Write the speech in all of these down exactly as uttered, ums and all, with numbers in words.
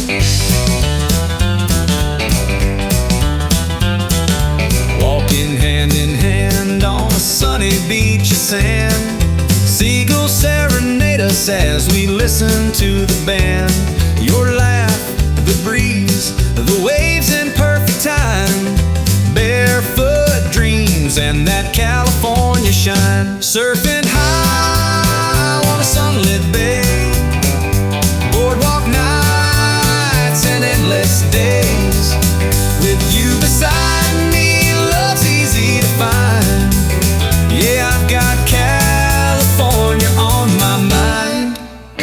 Walking hand in hand on a sunny beach of sand, seagulls serenade us as we listen to the band. Your laugh, the breeze, the waves in perfect time, barefoot dreams and that California shine. Surfing high on a sunlit bay, boardwalk nights and endless days. With you beside me, love's easy to find. Yeah, I've got California on my mind.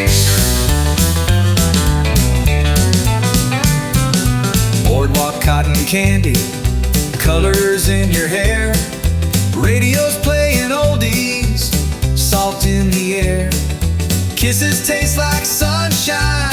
Boardwalk cotton candy, colors in your hair, radio's playing oldies, salt in the air. Kisses taste like sunshine